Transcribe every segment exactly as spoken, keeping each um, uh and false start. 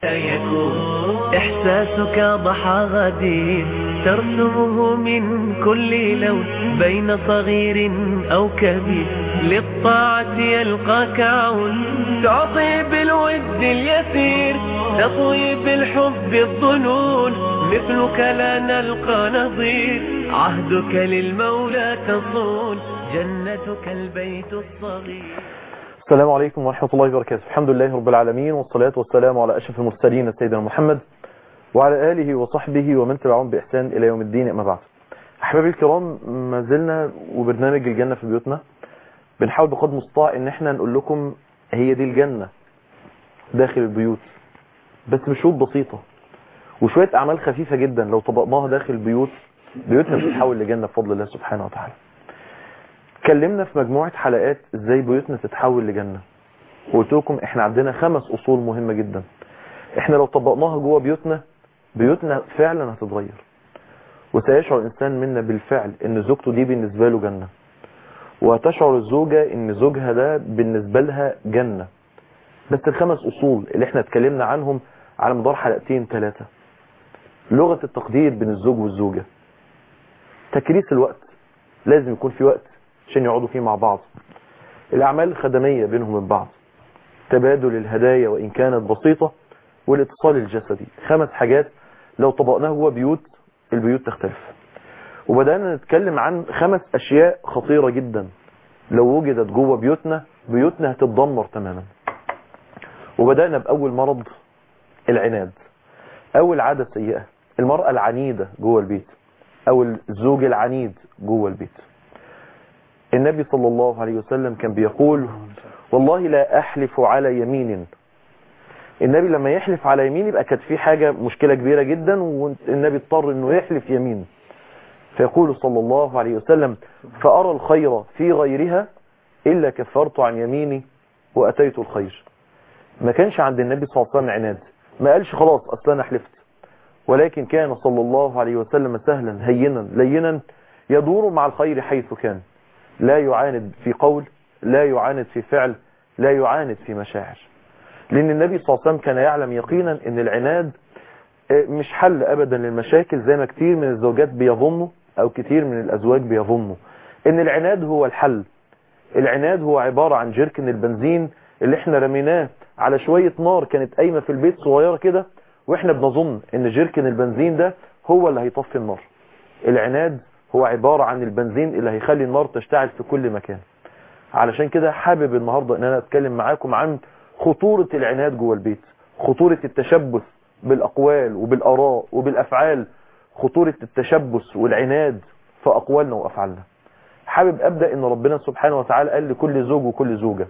يكون إحساسك ضحى غدير ترسمه من كل لون بين صغير أو كبير للطاعة يلقاك عون تعطي بالود اليسير تطوي بالحب الظنون مثلك لا نلقى نظير عهدك للمولى تصون جنتك البيت الصغير. السلام عليكم ورحمة الله وبركاته. الحمد لله رب العالمين والصلاة والسلام على أشرف المرسلين سيدنا محمد وعلى آله وصحبه ومن تبعهم بإحسان إلى يوم الدين. أما بعد، أحبابي الكرام، ما زلنا وبرنامج الجنة في بيوتنا بنحاول بقدر المستطاع إن احنا نقول لكم هي دي الجنة داخل البيوت، بس بشروط بسيطة وشوية أعمال خفيفة جدا لو طبقناها داخل البيوت بيوتنا بتتحول لجنة بفضل الله سبحانه وتعالى. اتكلمنا في مجموعة حلقات ازاي بيوتنا تتحول لجنة، وقلت لكم احنا عندنا خمس اصول مهمة جدا احنا لو طبقناها جوه بيوتنا بيوتنا فعلا هتتغير، وسيشعر الانسان منا بالفعل ان زوجته دي بالنسبة له جنة، وهتشعر الزوجة ان زوجها ده بالنسبة لها جنة. بس الخمس اصول اللي احنا اتكلمنا عنهم على مدار حلقتين ثلاثة: لغة التقدير بين الزوج والزوجة، تكريس الوقت، لازم يكون في وقت عشان يقعدوا فيه مع بعض، الأعمال الخدمية بينهم من بعض، تبادل الهدايا وإن كانت بسيطة، والاتصال الجسدي. خمس حاجات لو طبقناها جوه بيوت البيوت تختلف. وبدأنا نتكلم عن خمس أشياء خطيرة جدا لو وجدت جوه بيوتنا بيوتنا هتتدمر تماما. وبدأنا بأول مرض، العناد، أول عادة سيئة، المرأة العنيدة جوه البيت أو الزوج العنيد جوه البيت. النبي صلى الله عليه وسلم كان بيقول: والله لا أحلف على يمين. النبي لما يحلف على يمين يبقى كانت في حاجة مشكلة كبيرة جدا والنبي اضطر انه يحلف يمين، فيقول صلى الله عليه وسلم: فأرى الخير في غيرها إلا كفرت عن يميني وأتيت الخير. ما كانش عند النبي صلى الله عليه وسلم عناد، ما قالش خلاص أصلا أنا حلفت، ولكن كان صلى الله عليه وسلم سهلا هينا لينا يدور مع الخير حيث كان، لا يعاند في قول، لا يعاند في فعل، لا يعاند في مشاعر. لأن النبي صلى الله عليه وسلم كان يعلم يقينا أن العناد مش حل أبدا للمشاكل زي ما كتير من الزوجات بيظنوا أو كتير من الأزواج بيظنوا أن العناد هو الحل. العناد هو عبارة عن جركن البنزين اللي احنا رميناه على شوية نار كانت قايمة في البيت صغيرة كده، واحنا بنظن أن جركن البنزين ده هو اللي هيطفي النار. العناد هو عبارة عن البنزين اللي هيخلي النار تشتعل في كل مكان. علشان كده حابب النهاردة ان انا اتكلم معاكم عن خطورة العناد جوه البيت، خطورة التشبث بالاقوال وبالاراء وبالافعال، خطورة التشبث والعناد في اقوالنا وافعالنا. حابب ابدأ ان ربنا سبحانه وتعالى قال لكل زوج وكل زوجة: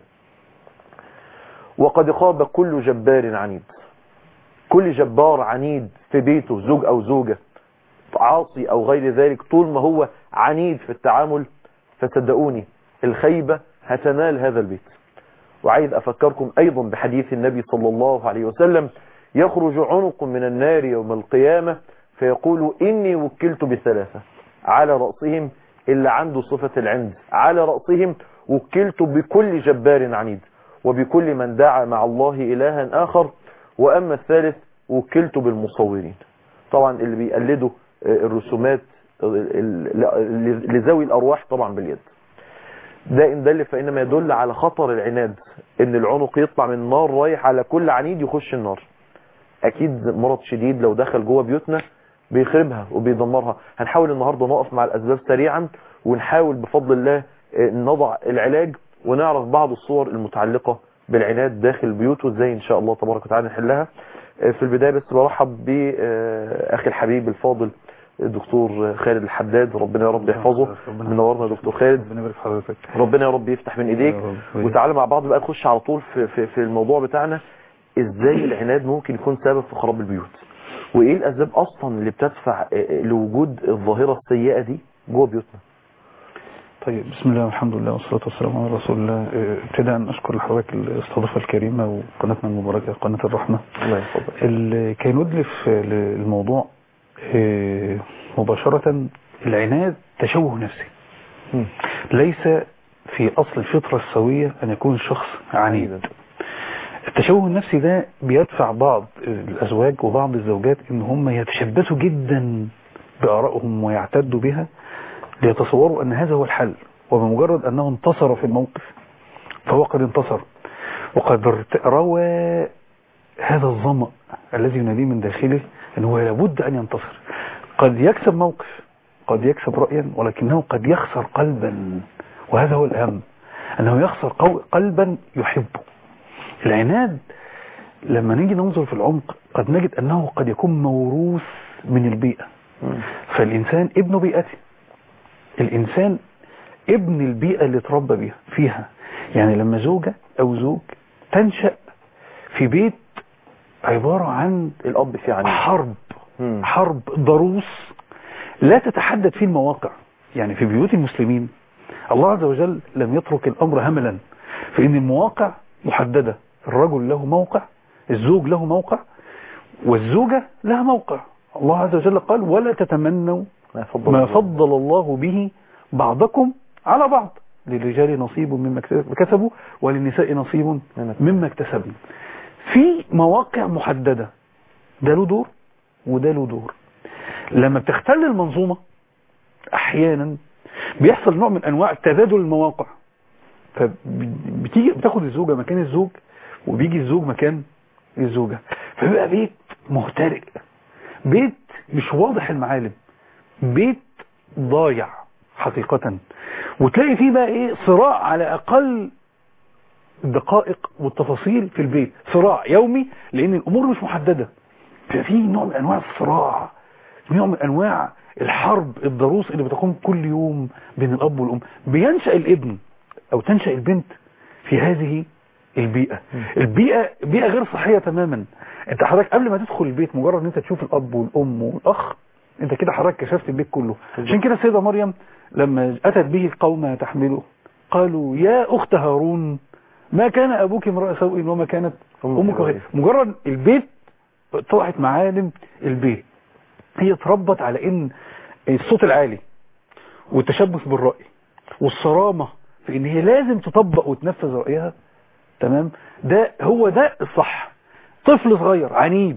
وقد خاب كل جبار عنيد. كل جبار عنيد في بيته، زوج او زوجة عاصي او غير ذلك، طول ما هو عنيد في التعامل فصدقوني الخيبة هتنال هذا البيت. وعايز افكركم ايضا بحديث النبي صلى الله عليه وسلم: يخرج عنق من النار يوم القيامة فيقول اني وكلت بثلاثة، على رأسهم اللي عنده صفة العند، على رأسهم وكلت بكل جبار عنيد وبكل من دعا مع الله الها اخر، واما الثالث وكلت بالمصورين. طبعا اللي بيقلدوا الرسومات لذوي الارواح طبعا باليد. ده ان دل فانما يدل على خطر العناد، ان العنق يطلع من النار رايح على كل عنيد يخش النار. اكيد مرض شديد لو دخل جوه بيوتنا بيخربها وبيدمرها. هنحاول النهارده نقف مع الاسباب سريعا ونحاول بفضل الله نضع العلاج ونعرف بعض الصور المتعلقة بالعناد داخل البيوت وازاي ان شاء الله تبارك وتعالى نحلها. في البداية بس برحب باخي الحبيب الفاضل الدكتور خالد الحداد، ربنا يا رب يحفظه، منورنا دكتور خالد، ربنا يبارك في حضرتك، ربنا يا رب يفتح من ايديك. وتعالى مع بعض بقى نخش على طول في, في, في الموضوع بتاعنا: ازاي العناد ممكن يكون سبب في خراب البيوت، وايه الاسباب اصلا اللي بتدفع لوجود الظاهرة السيئة دي جوه بيوتنا. طيب، بسم الله والحمد لله والصلاة والسلام على رسول الله. ابتداء اشكر لحضرتك الاستضافة الكريمة وقناتنا المباركة قناة الرحمة. الله يحفظك. اللي كان يدلف الموضوع مباشرة العناد تشوه نفسي، م. ليس في اصل الفطرة السوية ان يكون شخص عنيد. التشوه النفسي ده بيدفع بعض الأزواج وبعض الزوجات إن هم يتشبثوا جدا بآرائهم ويعتدوا بها ليتصوروا أن هذا هو الحل، وبمجرد أنه انتصر في الموقف فهو قد انتصر، وقد روى هذا الظمأ الذي يناديه من داخله أنه لابد أن ينتصر. قد يكسب موقف، قد يكسب رأيا، ولكنه قد يخسر قلبا، وهذا هو الأهم، أنه يخسر قلبا يحبه. العناد لما نيجي ننظر في العمق قد نجد أنه قد يكون موروث من البيئة. فالإنسان ابن بيئته، الإنسان ابن البيئة اللي تربى بيها فيها. يعني لما زوجة أو زوج تنشأ في بيت عبارة عن الأب في عنيد، حرب مم. حرب ضروس لا تتحدد فيه المواقع. يعني في بيوت المسلمين الله عز وجل لم يترك الأمر هملا، فإن المواقع محددة. الرجل له موقع، الزوج له موقع، والزوجة لها موقع. الله عز وجل قال ولا تتمنوا ما فضل, ما فضل الله به بعضكم على بعض، للرجال نصيب مما كسبوا وللنساء نصيب مما اكتسبوا. في مواقع محددة، ده له دور وده له دور. لما بتختل المنظومة احيانا بيحصل نوع من انواع تبادل المواقع، فبتيجي بتاخد الزوجة مكان الزوج وبيجي الزوج مكان الزوجة، فبيبقى بيت مهترئ، بيت مش واضح المعالم، بيت ضايع حقيقة. وتلاقي فيه بقى ايه صراع على اقل الدقائق والتفاصيل في البيت، صراع يومي لان الامور مش محددة، ففي نوع من انواع الصراع، نوع من انواع الحرب الضروس اللي بتقوم كل يوم بين الاب والام. بينشأ الابن او تنشأ البنت في هذه البيئة. البيئة بيئة غير صحية تماما. انت حضرتك قبل ما تدخل البيت مجرد ان انت تشوف الاب والام والاخ انت كده حضرتك كشفت البيت كله. عشان كده السيدة مريم لما اتت به القوم تحمله قالوا يا اخت هارون ما كان ابوك امرأ سوء وما كانت امك غير. مجرد البيت طلعت معالم البيت، هي اتربت على ان الصوت العالي والتشبث بالرأي والصرامة في ان هي لازم تطبق وتنفذ رأيها، تمام؟ ده هو ده الصح. طفل صغير عنيد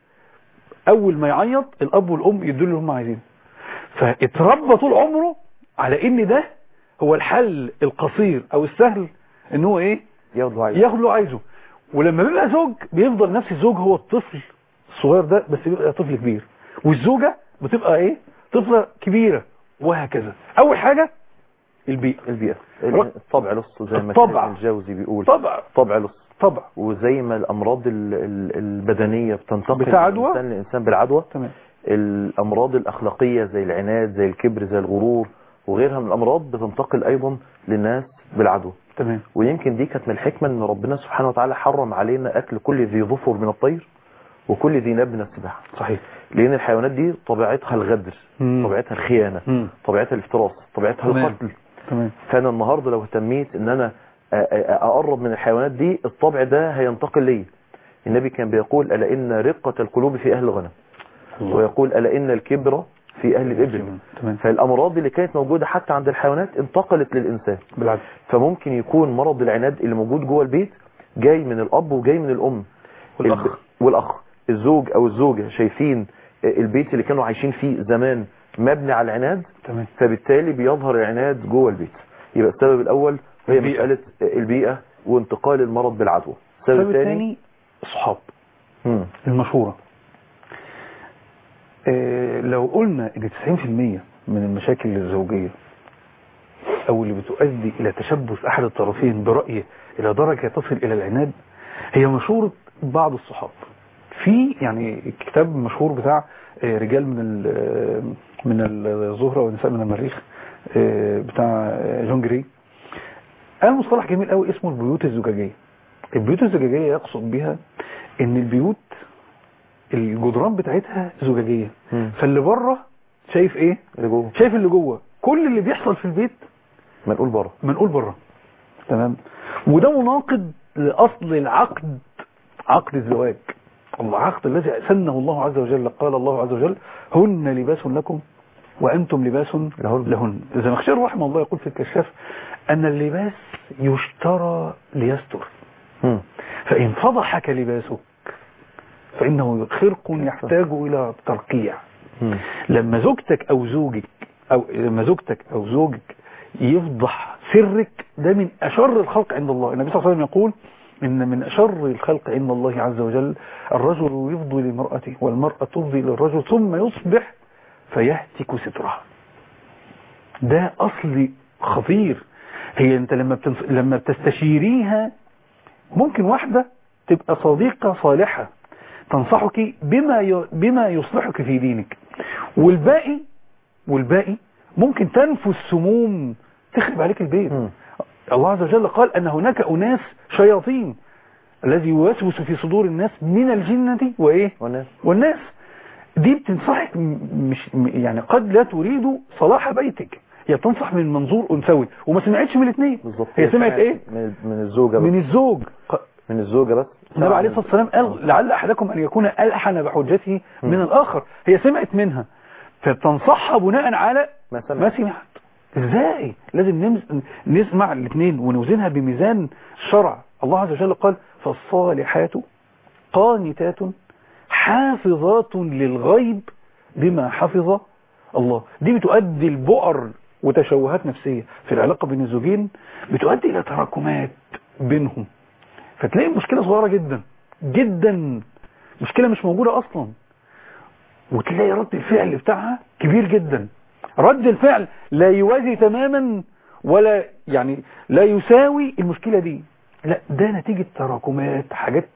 اول ما يعيط الاب والام يدوا له اللي هم عايزينه، فاتربى طول عمره على ان ده هو الحل القصير او السهل ان هو ايه ياخد له عايزه ياخد له عايزه. ولما بيبقى زوج بيفضل نفس الزوج هو الطفل الصغير ده بس بيبقى طفل كبير، والزوجة بتبقى ايه طفلة كبيرة، وهكذا. اول حاجة البيئة البيئة الطبع لص زي ما الطبع. كان الجوزي بيقول طبع طبع لص طبع. وزي ما الامراض ال- ال- البدنية بتنتقل بتاع من عدوى. الانسان للانسان بالعدوى، تمام. الامراض الاخلاقية زي العناد زي الكبر زي الغرور وغيرها من الامراض بتنتقل ايضا للناس بالعدوى. تمام. ويمكن دي كانت من الحكمة ان ربنا سبحانه وتعالى حرم علينا اكل كل ذي ظفر من الطير وكل ذي ناب من السباع. صحيح. لان الحيوانات دي طبيعتها الغدر، مم. طبيعتها الخيانة، مم. طبيعتها الافتراس، طبيعتها تمام. القتل. تمام. فانا النهاردة لو اهتميت ان انا اقرب من الحيوانات دي الطبع ده هينتقل لي. النبي كان بيقول ألا إن رقة القلوب في أهل الغنم، ويقول ألا إن الكبر في أهل الإبل. تمام. فالأمراض اللي كانت موجودة حتى عند الحيوانات انتقلت للإنسان بالعكس. فممكن يكون مرض العناد اللي موجود جوه البيت جاي من الأب وجاي من الأم والأخ. الب... والأخ الزوج أو الزوجة شايفين البيت اللي كانوا عايشين فيه زمان مبني على العناد. تمام. فبالتالي بيظهر العناد جوه البيت. يبقى السبب الأول هي البيئة. مسألة البيئة وانتقال المرض بالعدوى. السبب الثاني الصحاب. مم. المشورة. اه لو قلنا ان تسعين في المية من المشاكل الزوجية او اللي بتؤدي الى تشبث احد الطرفين برأيه الى درجة تصل الى العناد هي مشورة بعض الصحاب. في يعني كتاب مشهور بتاع اه رجال من من الزهرة ونساء من المريخ اه بتاع جون جري، قال مصطلح جميل قوي اسمه البيوت الزجاجية. البيوت الزجاجية يقصد بها ان البيوت الجدران بتاعتها زجاجية، مم. فاللي بره شايف ايه اللي جوه شايف اللي جوه، كل اللي بيحصل في البيت منقول بره منقول بره. تمام. وده مناقض لاصل العقد، عقد الزواج، العقد الذي سنه الله عز وجل. قال الله عز وجل هن لباس لكم وانتم لباس لهن, لهن. الزمخشري رحمه الله يقول في الكشاف ان اللباس يشترى ليستر. مم. فإن فضحك لباسك فإنه خرق يحتاج إلى ترقيع. لما زوجتك أو زوجك أو لما زوجتك أو زوجك يفضح سرك، ده من أشر الخلق عند الله. النبي صلى الله عليه وسلم يقول إن من أشر الخلق عند الله عز وجل الرجل يفضي لمرأته والمرأة تفضي للرجل ثم يصبح فيهتك سترها. ده أصل خطير. هي أنت لما بتنص... لما بتستشيريها، ممكن واحدة تبقى صديقة صالحة تنصحك بما ي... بما يصلحك في دينك، والباقي والباقي ممكن تنفس سموم تخرب عليك البيت. م. الله عز وجل قال أن هناك أناس شياطين الذي يوسوس في صدور الناس من الجنة وإيه والناس, والناس. دي بتنصحك مش يعني قد لا تريد صلاح بيتك، هي بتنصح من منظور أنثوي وما سمعتش من الاثنين. هي سمعت إيه من الزوجة بس. من الزوج من الزوجة بس. النبي عليه الصلاة والسلام قال لعل أحدكم أن يكون ألحن بحجته م. من الآخر. هي سمعت منها فبتنصحها بناء على ما سمعت, ما سمعت. ازاي؟ لازم نسمع الاثنين ونوزنها بميزان الشرع. الله عز وجل قال فالصالحات قانتات حافظات للغيب بما حفظ الله. دي بتؤدي البؤر وتشوهات نفسية في العلاقة بين الزوجين، بتؤدي إلى تراكمات بينهم، فتلاقي مشكلة صغيرة جدا جدا، مشكلة مش موجودة أصلا، وتلاقي رد الفعل بتاعها كبير جدا. رد الفعل لا يوازي تماما ولا يعني لا يساوي المشكلة دي، لا ده نتيجة تراكمات حاجات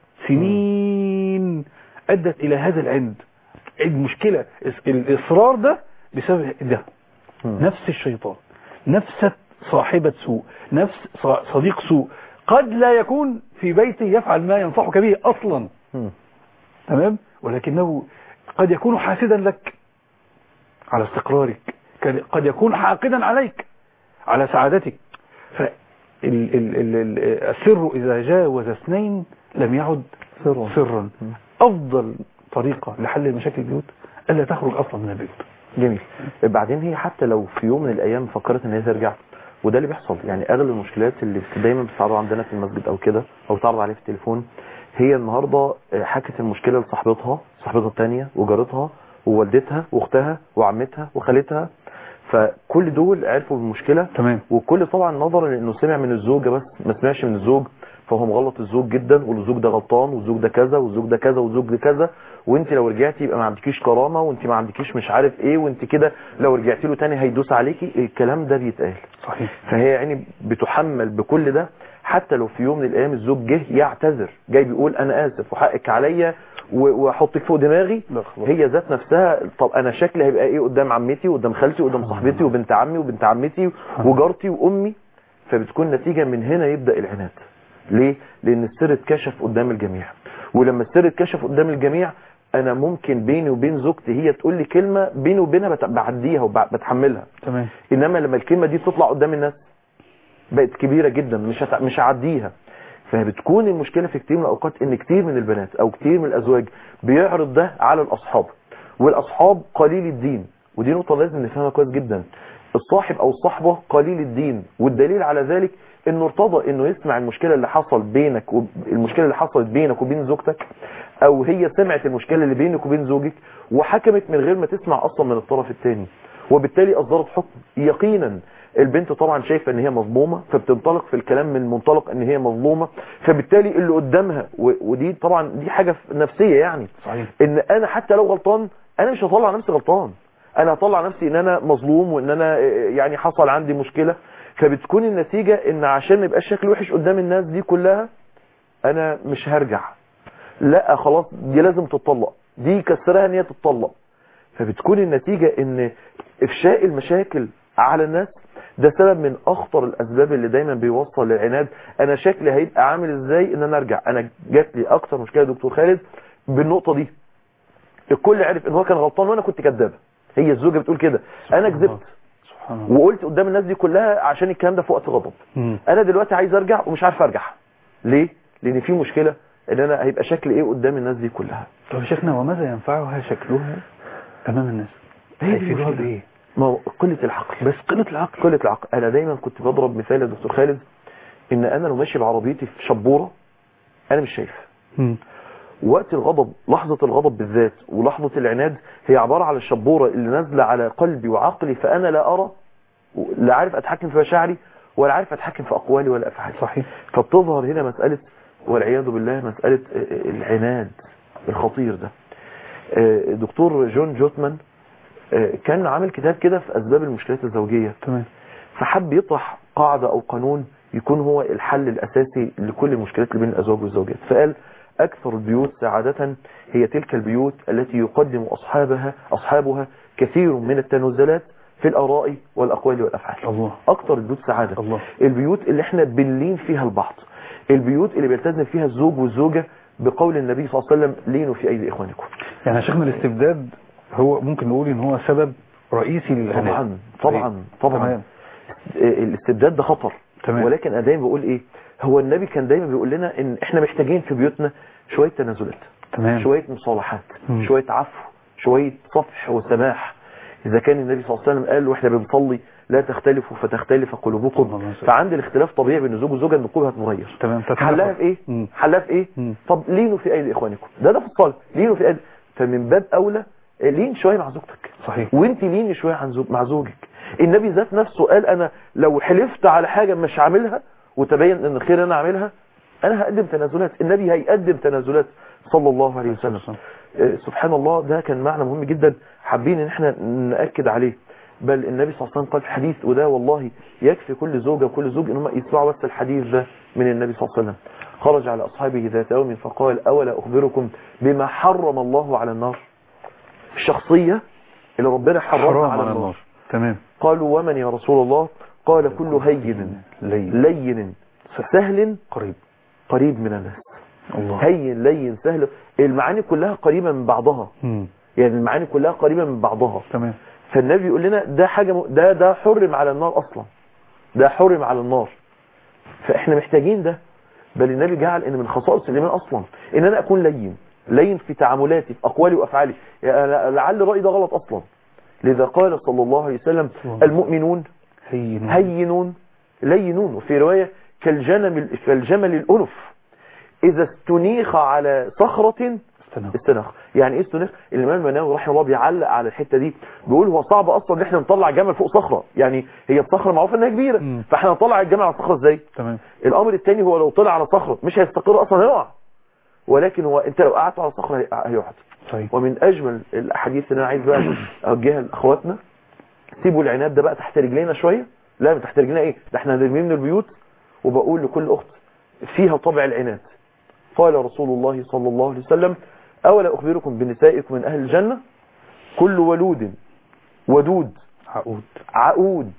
سنين أدت إلى هذا العند. المشكلة الإصرار ده بسبب ده نفس الشيطان، نفس صاحبة سوء، نفس صديق سوء قد لا يكون في بيته يفعل ما ينصحك به أصلا، تمام، ولكنه قد يكون حاسدا لك على استقرارك، قد يكون حاقدا عليك على سعادتك. فالسر إذا جاوز اثنين لم يعد سرا, سرا. أفضل طريقة لحل مشاكل البيوت ألا تخرج أصلا من البيوت. جميل. بعدين هي حتى لو في يوم من الأيام فكرت ان هي ترجع، وده اللي بيحصل، يعني أغلب المشكلات اللي دايما بتتعرض عندنا في المسجد أو كده أو بتتعرض عليه في التليفون، هي النهاردة حكت المشكلة لصاحبتها صاحبتها الثانية وجارتها ووالدتها واختها وعمتها وخالتها، فكل دول عرفوا بالمشكلة. تمام. وكل طبعا نظرا لانه سمع من الزوجة بس ما سمعش من الزوج، فهو مغلط الزوج جدا، والزوج ده غلطان، والزوج ده كذا، والزوج ده كذا، والزوج ده كذا، وانت لو رجعتي يبقى ما عندكيش كرامة، وانت ما عندكيش مش عارف ايه، وانت كده لو رجعتي له تاني هيدوس عليكي. الكلام ده بيتقال. صحيح. فهي يعني بتحمل بكل ده، حتى لو في يوم من الايام الزوج جه يعتذر، جاي بيقول انا اسف وحقك عليا واحطك فوق دماغي، هي ذات نفسها طب انا شكلي هيبقى ايه قدام عمتي وقدام خالتي وقدام صاحبتي وبنت عمي وبنت عمتي وجارتي وامي. فبتكون نتيجة من هنا يبدأ العناد. ليه؟ لان السر اتكشف قدام الجميع، ولما السر اتكشف قدام الجميع انا ممكن بيني وبين زوجتي هي تقول لي كلمة بيني وبينها بعديها وبتحملها، تمام. انما لما الكلمة دي تطلع قدام الناس بقت كبيرة جدا، مش هت... مش هعديها. فبتكون المشكلة في كتير من الأوقات ان كتير من البنات او كتير من الازواج بيعرض ده على الاصحاب، والاصحاب قليل الدين، ودي نقطة لازم نفهمها كويس جدا. الصاحب او الصحبة قليل الدين، والدليل على ذلك انه ارتضى انه يسمع المشكلة اللي حصل بينك والمشكلة اللي حصلت بينك وبين زوجتك، او هي سمعت المشكلة اللي بينك وبين زوجك وحكمت من غير ما تسمع اصلا من الطرف الثاني، وبالتالي اصدرت حكم. يقينا البنت طبعا شايفه ان هي مظلومه، فبتنطلق في الكلام من منطلق ان هي مظلومه، فبالتالي اللي قدامها ودي طبعا دي حاجه نفسيه يعني. صحيح. ان انا حتى لو غلطان انا مش هطلع نفسي غلطان، انا هطلع نفسي ان انا مظلوم وان انا يعني حصل عندي مشكله. فبتكون النتيجه ان عشان ما يبقاش شكلي وحش قدام الناس دي كلها انا مش هرجع، لا خلاص دي لازم تتطلق، دي كسرها ان هي تتطلق. فبتكون النتيجه ان افشاء المشاكل على الناس ده سبب من اخطر الاسباب اللي دايما بيوصل للعناد. انا شكلي هيبقى عامل ازاي ان انا ارجع. انا جات لي اكتر مشكله دكتور خالد بالنقطه دي، الكل عرف ان هو كان غلطان وانا كنت كذابه، هي الزوجه بتقول كده، انا كذبت وقلت قدام الناس دي كلها عشان الكلام ده في وقت غضب. انا دلوقتي عايز ارجع ومش عارف ارجع. ليه؟ لان في مشكله ان انا هيبقى شكلي ايه قدام الناس دي كلها. طب يا شيخنا وماذا ينفعها شكلها امام الناس؟ هيفيدوها بايه؟ ما هو قلة العقل، بس قلة العقل قلة العقل. انا دايما كنت بضرب مثال يا دكتور خالد، ان انا لو ماشي بعربيتي في شبورة انا مش شايف. مم. وقت الغضب، لحظة الغضب بالذات ولحظة العناد هي عبارة على الشبورة اللي نازلة على قلبي وعقلي، فانا لا ارى، لا عارف اتحكم في مشاعري ولا عارف اتحكم في اقوالي ولا افعالي. صحيح. فبتظهر هنا مسألة والعياذ بالله مسألة العناد الخطير ده. دكتور جون جوتمان كان عامل كتاب كده في اسباب المشكلات الزوجية. تمام. فحب يطرح قاعدة او قانون يكون هو الحل الاساسي لكل المشكلات اللي بين الازواج والزوجات. فقال اكثر البيوت سعادة هي تلك البيوت التي يقدم اصحابها اصحابها كثير من التنازلات في الاراء والاقوال والافعال. الله. اكثر البيوت سعادة الله. البيوت اللي احنا بنلين فيها البعض، البيوت اللي بيلتزم فيها الزوج والزوجة بقول النبي صلى الله عليه وسلم لينوا في ايدي اخوانكم. يعني يا شيخنا الاستبداد هو ممكن نقول ان هو سبب رئيسي للعناد. طبعا طبعا طبعا. تمام. الاستبداد ده خطر. تمام. ولكن انا دايما بقول ايه، هو النبي كان دايما بيقول لنا ان احنا محتاجين في بيوتنا شوية تنازلات، تمام. شوية مصالحات، مم. شوية عفو، شوية صفح وسماح. اذا كان النبي صلى الله عليه وسلم قال واحنا بنصلي لا تختلفوا فتختلف قلوبكم، فعند الاختلاف طبيعي بين الزوج والزوجه ان القلوب هتتغير. تمام. حلها في ايه؟ مم. حلها في ايه؟ مم. طب لينوا في ايدي اخوانكم، ده ده في الصلاه، لينوا في ايدي. فمن باب اولى لين شويه مع زوجتك. صحيح. وانت ليني شويه عن زوج مع زوجك. النبي ذات نفسه قال انا لو حلفت على حاجه مش هعملها وتبين ان الخير انا اعملها انا هقدم تنازلات. النبي هيقدم تنازلات صلى الله عليه وسلم. آه سبحان الله. ده كان معنى مهم جدا حابين ان احنا ناكد عليه. بل النبي صلى الله عليه وسلم قال في حديث، وده والله يكفي كل زوجة وكل زوج ان هم يسمعوا بس الحديث ده من النبي صلى الله عليه وسلم. خرج على أصحابه ذات يوم فقال أولا أخبركم بما حرم الله على النار. الشخصية اللي ربنا حرمها على النار. النار. تمام. قالوا ومن يا رسول الله؟ قال كل هين لين, لين سهل قريب قريب من الناس. الله. هين لين سهل، المعاني كلها قريبة من بعضها. م. يعني المعاني كلها قريبة من بعضها. تمام. فالنبي يقول لنا ده حاجة م... ده ده حرم على النار أصلا، ده حرم على النار. فإحنا محتاجين ده. بل النبي جعل إن من خصائص الإيمان أصلا إن أنا أكون لين لين في تعاملاتي في أقوالي وأفعالي. يعني لعل رأيي ده غلط أصلا. لذا قال صلى الله عليه وسلم المؤمنون هينون, هينون لينون. وفي رواية كالجمل كالجمل الأنف إذا استنيخ على صخرة استنخ. يعني ايه استنخ؟ الامام المناوي رحمه الله بيعلق على الحته دي، بيقول هو صعب اصلا ان احنا نطلع جمل فوق صخره. يعني هي الصخره معروفه انها كبيره، م. فاحنا نطلع الجمل على الصخره ازاي؟ تمام. الامر الثاني هو لو طلع على صخره مش هيستقر اصلا، هيقع. ولكن هو انت لو قعدت على صخره هيقعد. طيب. ومن اجمل الاحاديث اللي انا عايز بقى اوجهها لاخواتنا، سيبوا العناد ده بقى تحت رجلينا شويه. لا تحت رجلينا ايه؟ ده احنا هنرميه من البيوت. وبقول لكل اخت فيها طبع العناد. قال رسول الله صلى الله عليه وسلم أولا أخبركم بنسائكم من أهل الجنة كل ولود ودود عقود عقود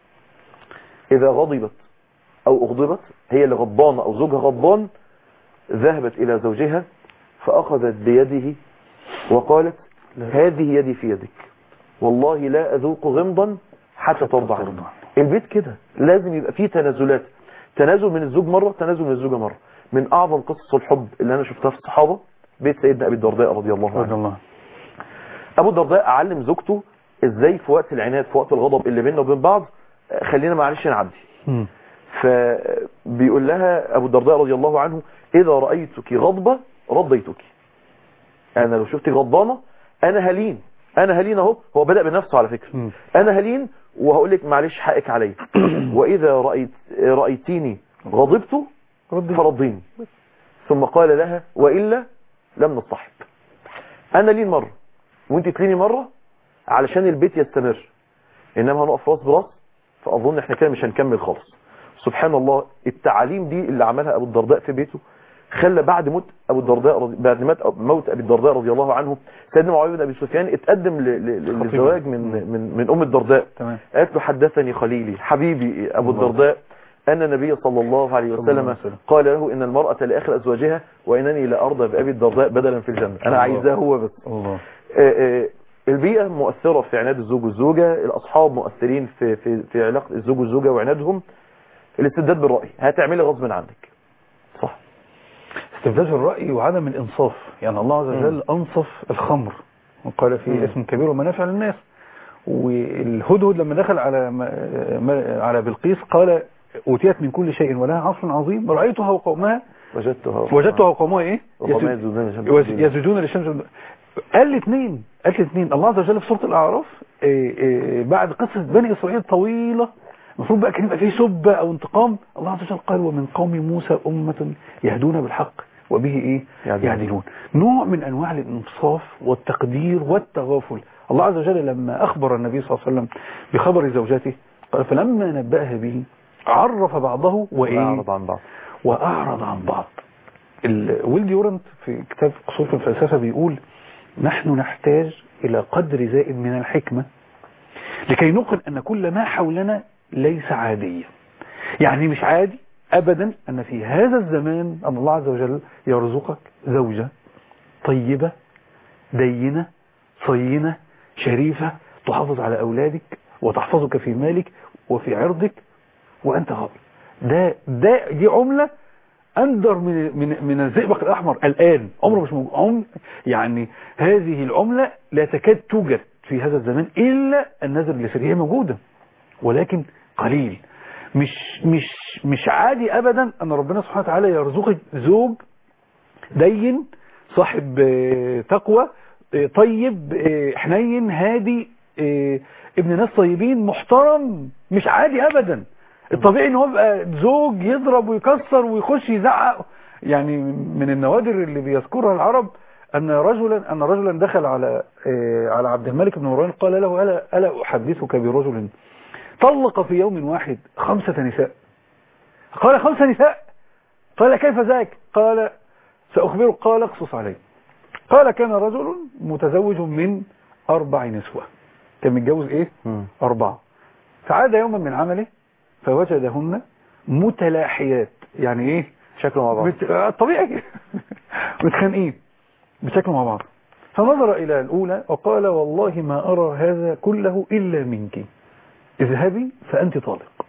إذا غضبت أو أغضبت، هي اللي غضبانة أو زوجها غضبان، ذهبت إلى زوجها فأخذت بيده وقالت هذه يدي في يدك والله لا أذوق غمضا حتى ترضى عنه. البيت كده لازم يبقى فيه تنازلات، تنازل من الزوج مرة، تنازل من الزوجة مرة. من أعظم قصص الحب اللي أنا شفتها في الصحابة بيت سيدنا أبي الدرداء رضي الله عنه. الله. أبو الدرداء علم زوجته إزاي في وقت العناد في وقت الغضب اللي بيننا وبين بعض خلينا معلش نعدي. فبيقول لها أبو الدرداء رضي الله عنه إذا رأيتك غضبة رضيتك. أنا لو شفتك غضبانة أنا هلين أنا هلين أهو. هو بدأ بنفسه على فكرة. م. أنا هلين وهقول لك معلش حقك علي. وإذا رأيت رأيتيني غضبت فرضيني. ثم قال لها وإلا لم نصطحب. أنا لين مرة وانت تليني مرة علشان البيت يستمر، إنما هنقف راس براس فأظن احنا كده مش هنكمل خالص. سبحان الله التعاليم دي اللي عملها أبو الدرداء في بيته خلى بعد موت أبو الدرداء رضي... بعد موت موت أبي الدرداء رضي الله عنه سيدنا معاوية بن أبي سفيان اتقدم ل... ل... للزواج من من من أم الدرداء. تمام. قالت له حدثني خليلي حبيبي أبو الدرداء أن النبي صلى الله عليه وسلم قال له إن المرأة لآخر أزواجها وإنني لا أرضى بأبي الدرداء بدلا في الجنة. أنا عايزاه هو بس. الله. البيئة مؤثرة في عناد الزوج والزوجة، الأصحاب مؤثرين في في في علاقة الزوج والزوجة وعنادهم. الاستبداد بالرأي هتعملي غصب عنك. صح. استبداد الرأي وعدم الإنصاف. يعني الله عز وجل م. أنصف الخمر وقال فيه اسم كبير ومنافع للناس. والهدهد لما دخل على على بلقيس قال أوتيت من كل شيء ولها عرش عظيم رأيتها وقومها وجدتها وجدتها وقومها ايه وقومها يسجدون يسجدون للشمس. يسجدون للشمس. قال الاثنين قال الاثنين الله عز وجل في سورة الأعراف إيه إيه بعد قصة بني إسرائيل طويلة المفروض بقى كان يبقى فيه سبة أو انتقام. الله عز وجل قال ومن قوم موسى أمة يهدون بالحق وبه إيه يعدلون. يعدلون. نوع من أنواع الانصاف والتقدير والتغافل. الله عز وجل لما أخبر النبي صلى الله عليه وسلم بخبر زوجته قال فلما نبأها به عرف بعضه وإيه وأعرض عن بعض وأعرض عن بعض. ويل ديورنت في كتاب أصول في الفلسفة بيقول نحن نحتاج إلى قدر زائد من الحكمة لكي نقن أن كل ما حولنا ليس عاديا. يعني مش عادي أبدا أن في هذا الزمان أن الله عز وجل يرزقك زوجة طيبة دينة صينة شريفة تحافظ على أولادك وتحفظك في مالك وفي عرضك وأنت غابر. ده ده دي عملة أندر من من من الزئبق الأحمر الآن عمره مش موجود. عم يعني هذه العملة لا تكاد توجد في هذا الزمان إلا النذر اليسير. هي موجودة ولكن قليل. مش مش مش عادي أبدا أن ربنا سبحانه وتعالى يرزقك زوج دين صاحب تقوى طيب حنين هادي ابن ناس طيبين محترم. مش عادي أبدا. الطبيعي ان هو يبقى زوج يضرب ويكسر ويخش يزعق. يعني من النوادر اللي بيذكرها العرب ان رجلا ان رجلا دخل على على عبد الملك بن مروان قال له الا الا احدثك برجل طلق في يوم واحد خمسة نساء. قال خمسة نساء؟ قال كيف ذاك؟ قال سأخبرك. قال اقصص علي. قال كان رجل متزوج من اربع نسوة. كان متجوز ايه اربعة. فعاد يوما من عمله فوجدهن متلاحيات. يعني ايه شكلهم مع بعض بت... طبيعي متخانقين بشكل مع بعض. فنظر الى الاولى وقال والله ما ارى هذا كله الا منك اذهبي فانت طالق.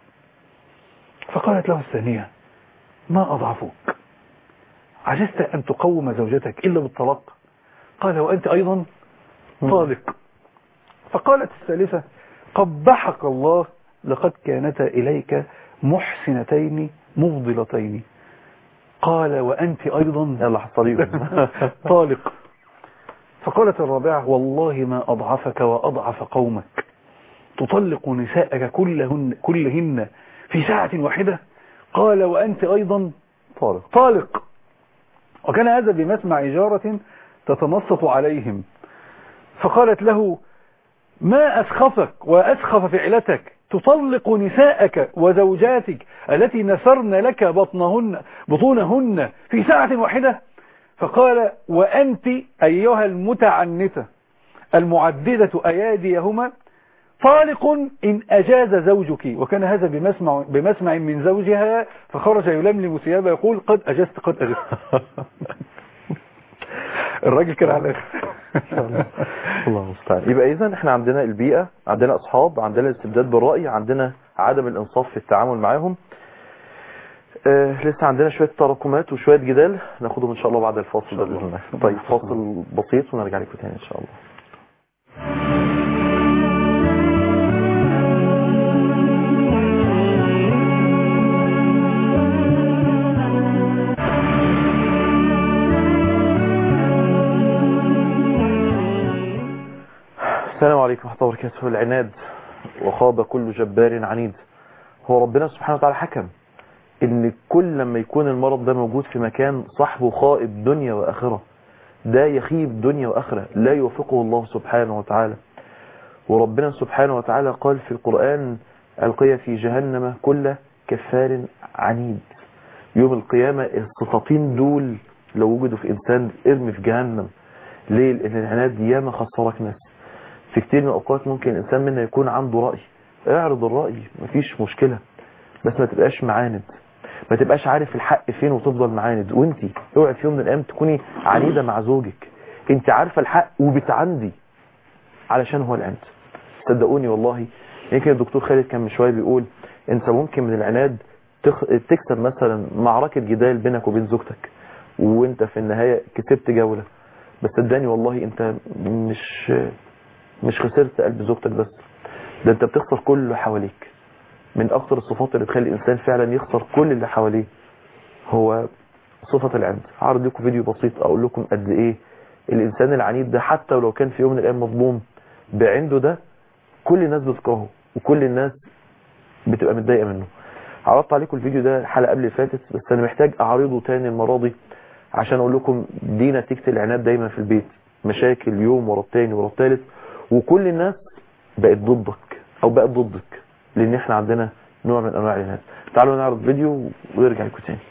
فقالت له الثانية ما اضعفك عجزت ان تقوم زوجتك الا بالطلاق؟ قال وانت ايضا طالق. فقالت الثالثة قبحك الله لقد كانتا إليك محسنتين مفضلتين. قال وأنت أيضا يلا حصليهم طالق. فقالت الرابعة والله ما أضعفك وأضعف قومك تطلق نساءك كلهن, كلهن في ساعة واحدة. قال وأنت أيضا طالق. طالق. وكان هذا بمسمع إجارة تتنصت عليهم. فقالت له ما أسخفك وأسخف فعلتك تطلق نساءك وزوجاتك التي نثرن لك بطنهن بطونهن في ساعة واحدة. فقال وأنت أيها المتعنتة المعددة أياديهما طالق إن أجاز زوجك. وكان هذا بمسمع, بمسمع من زوجها فخرج يلملم ثيابه يقول قد أجزت قد أجزت. الراجل كان على الله المستعان. يبقى اذا احنا عندنا البيئة عندنا اصحاب عندنا الاستبداد بالرأي عندنا عدم الانصاف في التعامل معاهم. آه لسه عندنا شوية تراكمات وشوية جدال ناخدهم ان شاء الله بعد الفاصل ده بإذن الله. طيب فاصل بسيط ونرجع لكم تاني ان شاء الله. السلام عليكم ورحمة الله وبركاته. العناد وخاب كل جبار عنيد. هو ربنا سبحانه وتعالى حكم ان كل لما يكون المرض ده موجود في مكان صاحبه خائب دنيا واخرة ده يخيب دنيا واخرة لا يوفقه الله سبحانه وتعالى. وربنا سبحانه وتعالى قال في القرآن ألقي في جهنم كل كفار عنيد. يوم القيامة الصفاتين دول لو وجدوا في انسان ارمي في جهنم. ليه؟ لان العناد ياما خسرك ناس. في كتير من الأوقات ممكن الإنسان منا يكون عنده رأي اعرض الرأي مفيش مشكلة بس ما تبقاش معاند ما تبقاش عارف الحق فين وتفضل معاند. وانتي اوعي في يوم من الأيام تكوني عنيدة مع زوجك انت عارفة الحق وبتعندي علشان هو العند. صدقوني والله يمكن الدكتور خالد كان من شوية بيقول انت ممكن من العناد تكسب مثلا معركة جدال بينك وبين زوجتك وانت في النهاية كسبت جولة. بس صدقني والله انت مش مش خسرت قلب زوجتك بس ده انت بتخسر كل اللي حواليك. من اكتر الصفات اللي تخلي الانسان فعلا يخسر كل اللي حواليه هو صفة العند. هعرض لكم فيديو بسيط اقول لكم قد ايه الانسان العنيد ده حتى ولو كان في يوم من الايام مظلوم بعنده ده كل الناس بتكرهه وكل الناس بتبقى متضايقه منه. عرضت عليكم الفيديو ده الحلقه قبل اللي فاتت بس انا محتاج اعرضه تاني المره دي عشان اقول لكم دي نتيجه العناد دايما في البيت، مشاكل يوم ورا التاني ورا التالت وكل الناس بقت ضدك او بقت ضدك لان احنا عندنا نوع من انواع العناد. تعالوا نعرض فيديو ونرجع لكم تاني.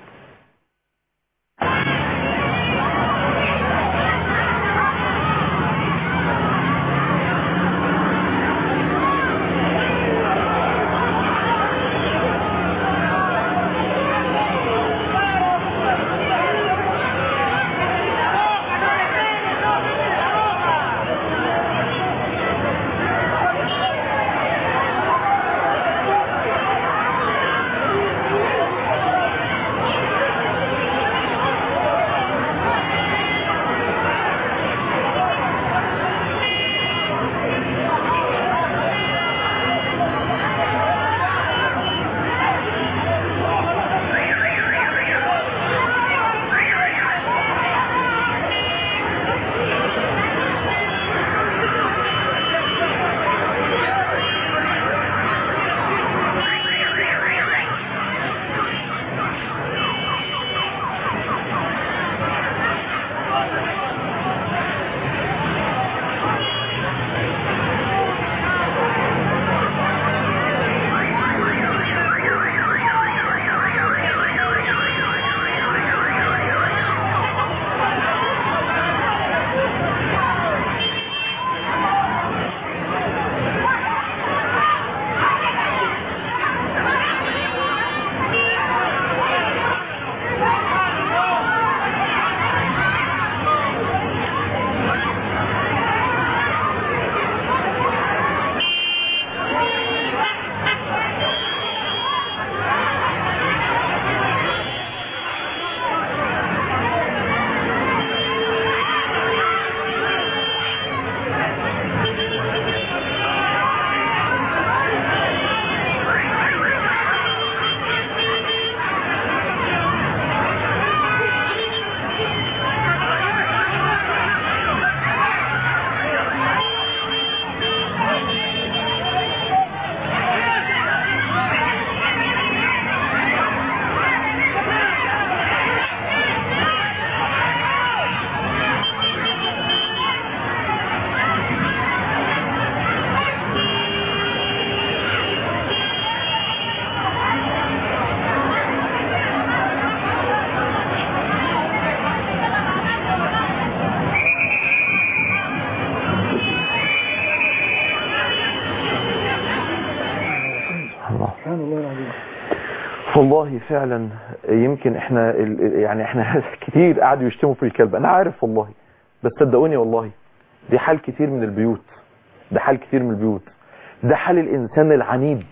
والله فعلا يمكن احنا يعني احنا كتير قعدوا يشتموا في الكلب، انا عارف والله، بس صدقوني والله دي حال كتير من البيوت، ده حال كتير من البيوت، ده حال الانسان العنيد،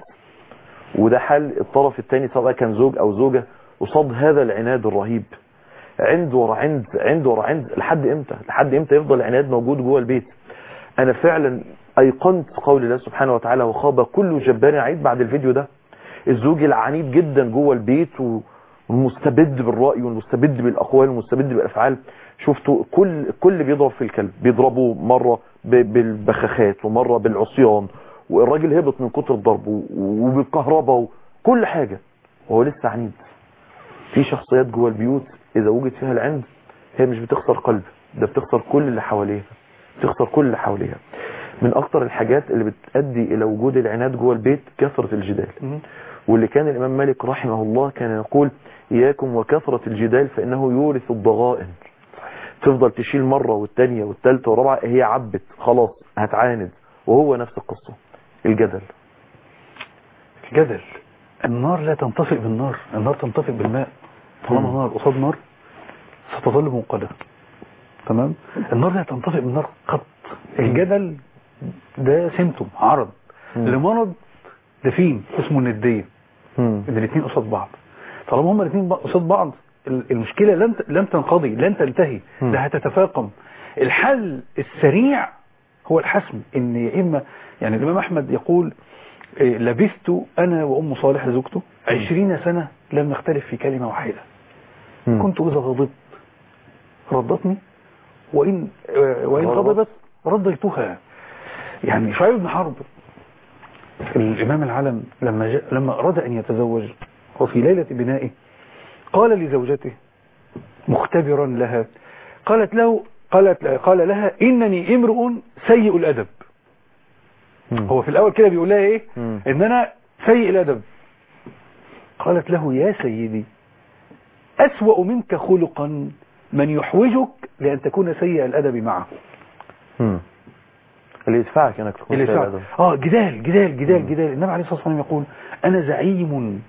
وده حال الطرف الثاني سواء كان زوج او زوجة قصاد هذا العناد الرهيب. عند ورا عند عند ورا عند لحد امتى؟ لحد امتى يفضل العناد موجود جوه البيت؟ انا فعلا ايقنت قول الله سبحانه وتعالى وخاب كل جبار عنيد بعد الفيديو ده. الزوج العنيد جدا جوه البيت والمستبد بالرأي والمستبد بالاقوال والمستبد بالافعال. شفتوا كل كل بيضرب في الكلب، بيضربوا مره بالبخاخات ومره بالعصيان، والراجل هبط من كتر الضرب وبالكهرباء وكل حاجه وهو لسه عنيد. في شخصيات جوه البيوت اذا وجد فيها العند هي مش بتخسر قلب، ده بتخسر كل اللي حواليها، بتخسر كل اللي حواليها. من اكتر الحاجات اللي بتؤدي الى وجود العناد جوه البيت كثرة الجدال، واللي كان الامام مالك رحمه الله كان يقول اياكم وكثرة الجدال فانه يورث الضغائن. تفضل تشيل مرة والتانية والتالتة والرابعة، هي عبت خلاص هتعاند، وهو نفس القصة. الجدل الجدل النار لا تنطفئ بالنار، النار تنطفئ بالماء. طالما نار قصاد نار ستظل موقدة، تمام؟ النار لا تنطفئ بالنار قط. الجدل ده سيمتوم، عرض لمرض دفين اسمه الندية، ان الاثنين قصاد بعض. طالما هما الاثنين قصاد بعض المشكلة لن لن تنقضي، لن تنتهي، ده هتتفاقم. الحل السريع هو الحسم، ان يا اما يعني الامام احمد يقول لبثت انا وام صالح زوجته عشرين سنة لم نختلف في كلمة واحدة. مم. كنت إذا غضبت ردتني وإن وإن غضبت رديتها. يعني شعيب بن حرب الإمام العالم لما جاء لما أراد أن يتزوج وفي ليلة بنائه قال لزوجته مختبرا لها، قالت له قالت قال لها إنني امرؤ سيء الأدب. مم. هو في الأول كده بيقول لها إيه؟ مم. إن أنا سيء الأدب. قالت له يا سيدي أسوأ منك خلقا من يحوجك لأن تكون سيء الأدب معه. مم. اللي يدفعك انك تكون اللي سيء يدفعك. الأدب. اه جدال جدال جدال مم. جدال. النبي عليه الصلاة والسلام يقول أنا زعيم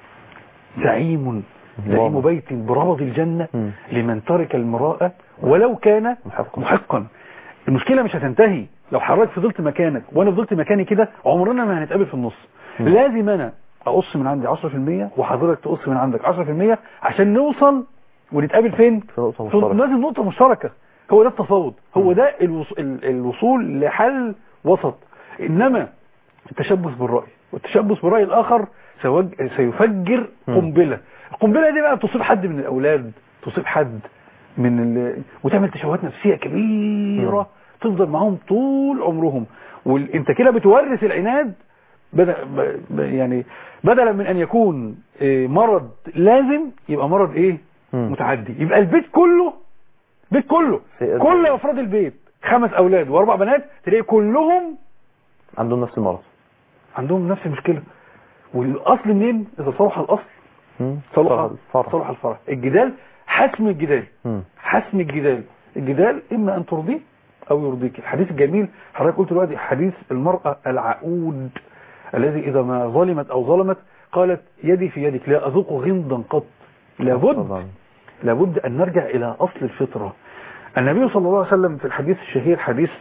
زعيم زعيم برافو. بيت بربض الجنة مم. لمن ترك المراءة ولو كان محقا. محقا. المشكلة مش هتنتهي لو حضرتك فضلت مكانك وانا فضلت مكاني كده، عمرنا ما هنتقابل في النص. مم. لازم انا اقص من عندي عشرة في المية وحضرتك تقص من عندك عشرة في المية عشان نوصل ونتقابل فين؟ في نقطة في- مشتركة. لازم نقطة مشتركة. هو ده التفاوض، هو مم. ده الوص- ال- الوصول لحل وسط. انما التشبث بالرأي والتشبث بالرأي الآخر سيوج- سيفجر مم. قنبلة. القنبلة دي بقى تصيب حد من الأولاد، تصيب حد من ال... وتعمل تشوهات نفسية كبيرة مم. تفضل معاهم طول عمرهم. وانت كده بتورث العناد بدل ب- ب- يعني بدلا من ان يكون إيه، مرض لازم يبقى مرض ايه مم. متعدي. يبقى البيت كله بيت كله في إذن. كل افراد البيت خمس اولاد واربع بنات تلاقي كلهم عندهم نفس المرض. عندهم نفس المشكلة. والاصل منين؟ اذا صلح الاصل مم. صلح الفرح. صلح الفرح. الجدال حسم الجدال مم. حسم الجدال. الجدال اما ان ترضيه او يرضيك. الحديث الجميل حضرتك قلت دلوقتي حديث المرأة العقود الذي اذا ما ظلمت او ظلمت قالت يدي في يدك لا اذوق غمضا قط. لابد طبعاً. لابد ان نرجع الى اصل الفطرة. النبي صلى الله عليه وسلم في الحديث الشهير حديث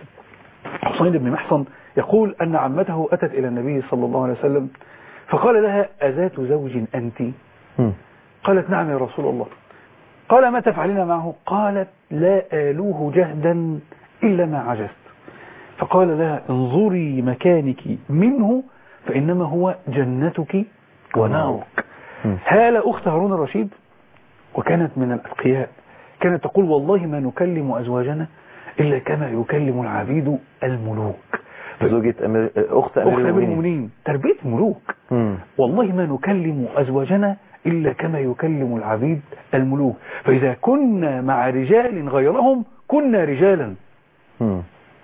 حسين بن محصن يقول ان عمته اتت الى النبي صلى الله عليه وسلم فقال لها اذات زوج انت؟ مم. قالت نعم يا رسول الله. قال ما تفعلين معه؟ قالت لا آلوه جهدا إلا ما عجزت. فقال لها انظري مكانك منه فإنما هو جنتك ونارك. مم. هالة أخت هارون الرشيد وكانت من الأتقياء كانت تقول والله ما نكلم أزواجنا إلا كما يكلم العبيد الملوك. زوجة أمير... أخت أمير أخت أمير المؤمنين. المؤمنين تربية ملوك. مم. والله ما نكلم أزواجنا إلا كما يكلم العبيد الملوك. فإذا كنا مع رجال غيرهم كنا رجالا. مم.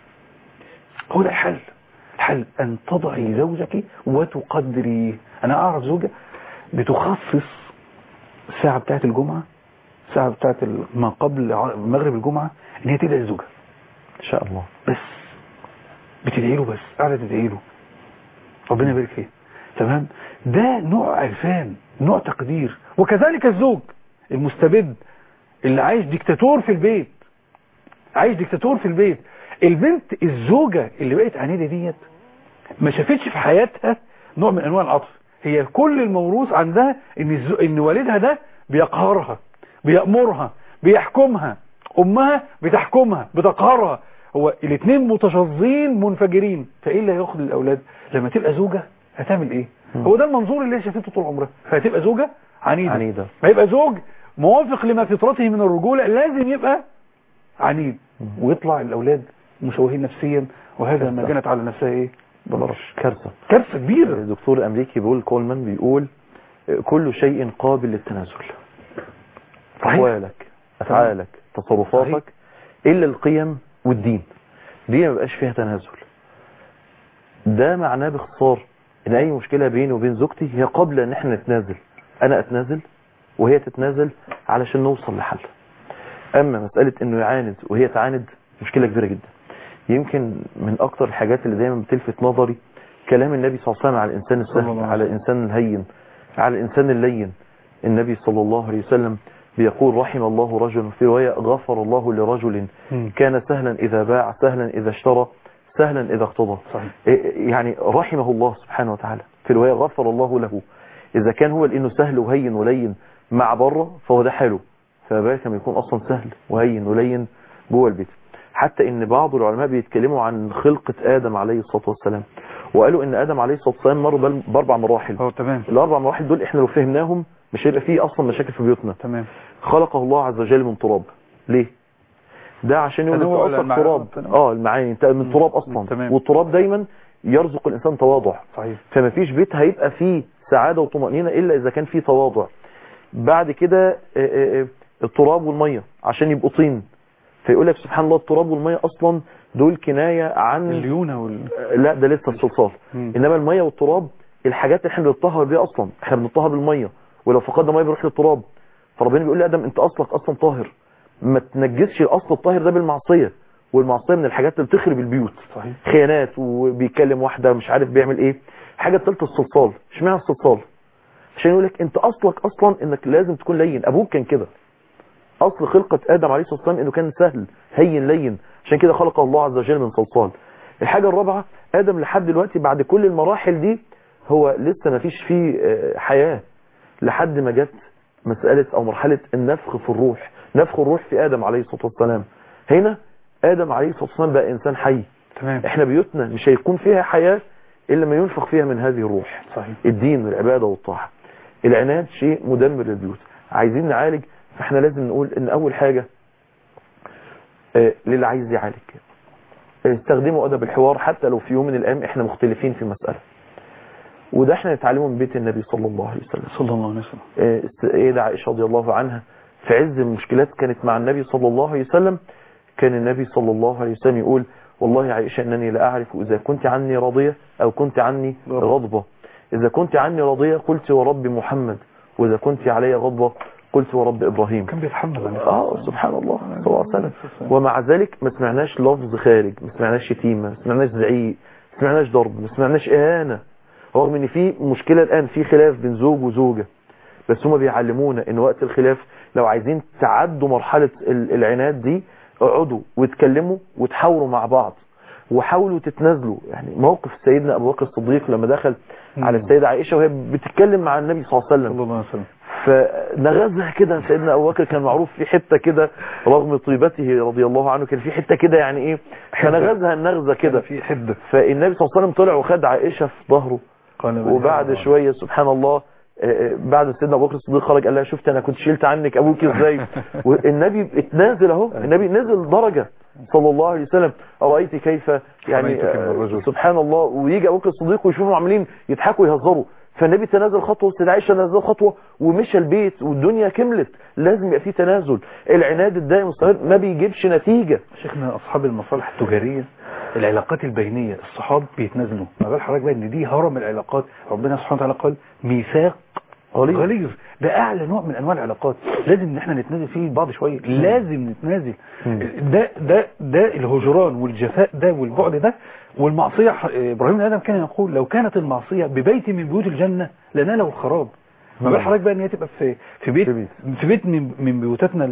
هو ده الحل. الحل أن تضعي زوجك وتقدريه. أنا أعرف زوجة بتخصص الساعة بتاعت الجمعة الساعة بتاعت ما قبل مغرب الجمعة إن هي تدعي الزوجة إن شاء الله. بس بتدعي له، بس قاعدة تدعي له ربنا يبارك فيه. تمام. ده نوع عرفان، نوع تقدير. وكذلك الزوج المستبد اللي عايش ديكتاتور في البيت عايش ديكتاتور في البيت. البنت الزوجة اللي بقت عنيدة ديت ما شافتش في حياتها نوع من انواع العطف. هي كل الموروث عندها ان الزو... ان والدها ده بيقهرها بيأمرها بيحكمها، امها بتحكمها بتقهرها. هو الاثنين متشظين منفجرين. فايه اللي هياخد الاولاد لما تبقى زوجة هتعمل ايه؟ مم. هو ده المنظور اللي هي شافته طول عمرها. فهتبقى زوجة عنيدة. عنيدة. فيبقى زوج موافق لما فطرته من الرجولة لازم يبقى عنيد. مم. ويطلع الاولاد مشوهين نفسيا. وهذا ما كارثة. جنت على نفسها ايه بضرر. كارثة. كارثة كبيرة. الدكتور الأمريكي بيقول كولمان بيقول كل شيء قابل للتنازل. صحيح. أقوالك أفعالك تصرفاتك إلا القيم والدين دي ما بقاش فيها تنازل. ده معناه باختصار ان اي مشكلة بيني وبين زوجتي هي قبل ان احنا نتنازل. انا اتنازل وهي تتنازل علشان نوصل لحل. اما مسألة انه يعاند وهي تعاند مشكلة كبيرة جدا. يمكن من اكتر الحاجات اللي دايما بتلفت نظري كلام النبي صلى الله عليه وسلم على الانسان السهل، على الانسان الهين، على الانسان اللين. النبي صلى الله عليه وسلم بيقول رحم الله رجل، في رواية غفر الله لرجل كان سهلا اذا باع سهلا اذا اشترى سهلا إذا اقتضى. صحيح. يعني رحمه الله سبحانه وتعالى. في الرواية غفر الله له. إذا كان هو لأنه سهل وهين ولين مع بره فهو ده حلو، فبالك لما يكون أصلا سهل وهين ولين جوه البيت. حتى إن بعض العلماء بيتكلموا عن خلقة آدم عليه الصلاة والسلام، وقالوا إن آدم عليه الصلاة والسلام مر بأربع مراحل. اه تمام. الأربع مراحل دول إحنا لو فهمناهم مش هيبقى فيه اصلا مشاكل في بيوتنا. تمام. خلقه الله عز وجل من تراب. ليه؟ ده عشان يقول تنوع انت اصلا المعاني. تراب. تنوع. اه المعاني، انت من تراب اصلا. تمام. والتراب دايما يرزق الانسان تواضع. صحيح. فما فيش بيت هيبقى فيه سعاده وطمانينه الا اذا كان فيه تواضع. بعد كده آه، آه، آه، التراب والميه عشان يبقوا طين، فيقول لك سبحان الله التراب والميه اصلا دول كنايه عن الليونه وال... لا ده لسه الصلصال. مم. انما الميه والتراب الحاجات اللي احنا بنطهر بيها اصلا، احنا بنطهر بالميه، ولو فقدنا ميه بنروح للتراب. فربنا بيقول لادم انت اصلك اصلا طاهر، ما تنجسش الاصل الطاهر ده بالمعصيه، والمعصيه من الحاجات اللي بتخرب البيوت. صحيح. خيانات وبيكلم واحده مش عارف بيعمل ايه. حاجه الثالثه الصلصال. اشمعنى الصلصال؟ عشان يقول لك انت اصلك اصلا انك لازم تكون لين. ابوك كان كده، اصل خلقه ادم عليه الصلاه والسلام انه كان سهل هين لين، عشان كده خلقه الله عز وجل من صلصال. الحاجه الرابعه ادم لحد دلوقتي بعد كل المراحل دي هو لسه ما فيش فيه حياه، لحد ما جت مساله او مرحله النفخ في الروح. نفخ الروح في ادم عليه الصلاه والسلام. هنا ادم عليه الصلاه والسلام بقى انسان حي. تمام. احنا بيوتنا مش هيكون فيها حياه الا ما ينفخ فيها من هذه الروح. صحيح. الدين والعباده والطاعه. العناد شيء مدمر للبيوت. عايزين نعالج، فاحنا لازم نقول ان اول حاجه آه للي عايز يعالج استخدموا ادب الحوار، حتى لو في يوم من الايام احنا مختلفين في مساله، وده احنا نتعلمه من بيت النبي صلى الله عليه وسلم. صلى الله عليه وسلم. السيدة عائشة رضي الله عنها في عز المشكلات كانت مع النبي صلى الله عليه وسلم، كان النبي صلى الله عليه وسلم يقول والله يا عائشة انني لا اعرف اذا كنت عني راضية او كنت عني غضبة. اذا كنت عني راضية قلت ورب محمد، واذا كنت علي غضبة قلت ورب ابراهيم. كان بيتحمل. اه سبحان الله صلى الله عليه وسلم. ومع ذلك ما سمعناش لفظ خارج، ما سمعناش شتيمة، ما سمعناش زعيق، ما سمعناش ضرب، ما سمعناش اهانة، رغم ان في مشكلة الان في خلاف بين زوج وزوجة، بس هما بيعلمونا ان وقت الخلاف لو عايزين تعدوا مرحلة العناد دي اقعدوا واتكلموا وتحاوروا مع بعض وحاولوا تتنازلوا. يعني موقف سيدنا ابو بكر الصديق لما دخل على السيدة عائشة وهي بتتكلم مع النبي صلى الله عليه وسلم، صلى الله عليه وسلم، فنغزها كده. سيدنا ابو بكر كان معروف في حتة كده رغم طيبته رضي الله عنه، كان في حتة كده يعني ايه، فنغزها النغزة كده في حدة. فالنبي صلى الله عليه وسلم طلع وخد عائشة في ظهره، وبعد شوية سبحان الله بعد سيدنا ابو بكر الصديق خرج قال لها شفت انا كنت شيلت عنك ابوك ازاي. والنبي اتنازل اهو، النبي نزل درجة صلى الله عليه وسلم. ارايت كيف يعني سبحان الله، ويجي ابو بكر الصديق ويشوفهم عاملين يضحكوا ويهزروا، فالنبي تنازل خطوه والسيدة عائشة نزل خطوه ومشى البيت والدنيا كملت. لازم يبقى في تنازل. العناد الدائم الصغير ما بيجيبش نتيجة. شيخنا اصحاب المصالح التجارية العلاقات البينية الصحاب بيتنازلوا، ما بال حضرتك بقى ان دي هرم العلاقات. ربنا سبحانه وتعالى قال ميثاق غليظ، ده اعلى نوع من انواع العلاقات، لازم ان احنا نتنازل فيه بعض شويه، لازم نتنازل. ده ده ده الهجران والجفاء ده والبعد ده والمعصيه. ابراهيم ادم كان يقول لو كانت المعصيه ببيت من بيوت الجنه لناله الخراب. ما بال حضرتك بقى ان هي تبقى في في بيت في بيت من من بيوتاتنا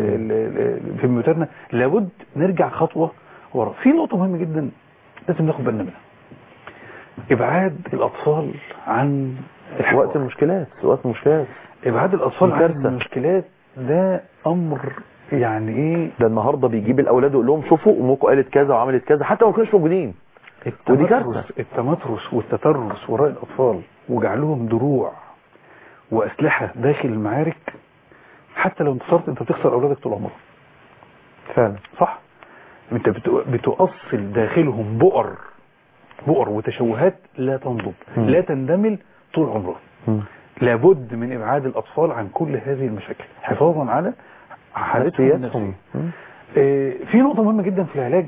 في بيوتاتنا، لابد نرجع خطوه ورا. في نقطه مهمه جدا لازم ناخد بالنا منها، ابعاد الاطفال عن وقت المشكلات. وقت المشكلات ابعاد الاطفال عن المشكلات ده امر يعني ايه. ده النهارده بيجيب الاولاد ويقول لهم شوفوا امكم قالت كذا وعملت كذا حتى ما كانوش موجودين. ودي كارثه. التمترس والتترس وراء الاطفال وجعلهم دروع واسلحه داخل المعارك، حتى لو انتصرت انت بتخسر اولادك طول عمرهم. فعلا صح. انت بتؤصل داخلهم بؤر بؤر وتشوهات لا تنضب م. لا تندمل طول عمرهم. لابد من ابعاد الاطفال عن كل هذه المشاكل حفاظا على حالتهم النفسيه. في نقطه مهمه جدا في العلاج،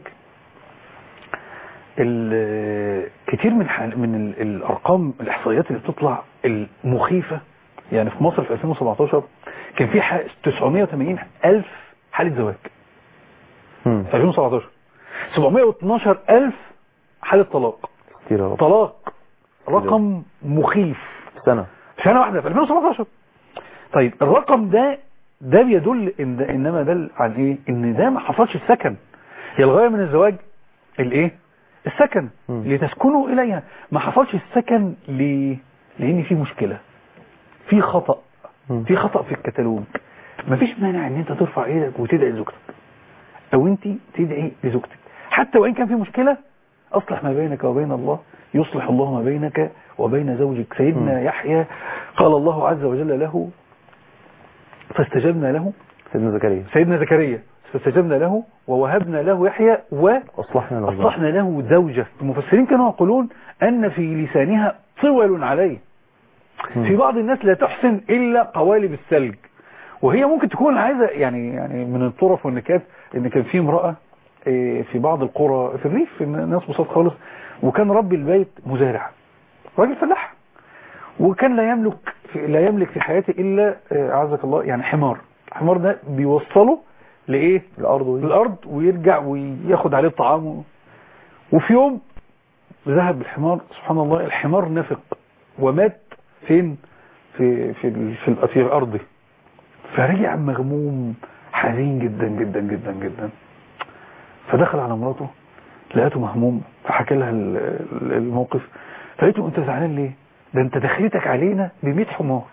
كتير من من الارقام الاحصائيات اللي بتطلع المخيفه. يعني في مصر في ألفين وسبعتاشر كان في تسعمائة وثمانين ألف حاله زواج في ألفين وسبعتاشر، سبعمائة واثناشر ألف حاله طلاق. طلاق رقم مخيف سنه سنه واحده في ألفين وسبعتاشر. طيب الرقم ده ده بيدل ان ده انما دل عن ايه؟ ان ده ما حصلش السكن. هي الغايه من الزواج الايه؟ السكن م. لتسكنوا اليها. ما حصلش السكن ليه؟ لان في مشكله، في خطا م. في خطا في الكتالوج. ما فيش مانع ان انت ترفع ايدك وتدعي لزوجتك او انت تدعي لزوجتك حتى وان كان في مشكله. اصلح ما بينك وبين الله يصلح الله ما بينك وبين زوجك. سيدنا م. يحيى قال الله عز وجل له فاستجبنا له سيدنا زكريا سيدنا زكريا فاستجبنا له ووهبنا له يحيى أصلحنا له وأصلحنا له زوجة. المفسرين كانوا يقولون أن في لسانها طول عليه. في بعض الناس لا تحسن إلا قوالب الثلج، وهي ممكن تكون عايزة يعني يعني من الطرف والنكات ان كان في امرأة في بعض القرى في الريف، ناس بساط خالص، وكان رب البيت مزارع راجل فلاح، وكان لا يملك في لا يملك في حياته الا اعزك الله يعني حمار. الحمار ده بيوصله لايه؟ الارض الارض ويرجع وياخد عليه الطعام. وفي يوم ذهب بالحمار، سبحان الله الحمار نفق ومات فين؟ في في في, في ارضه. فرجع مغموم حزين جدا جدا جدا جدا. فدخل على مراته لقيته مهموم، فحكى لها الموقف. فقالته انت زعلان ليه؟ ده انت دخلتك علينا بمية حمار.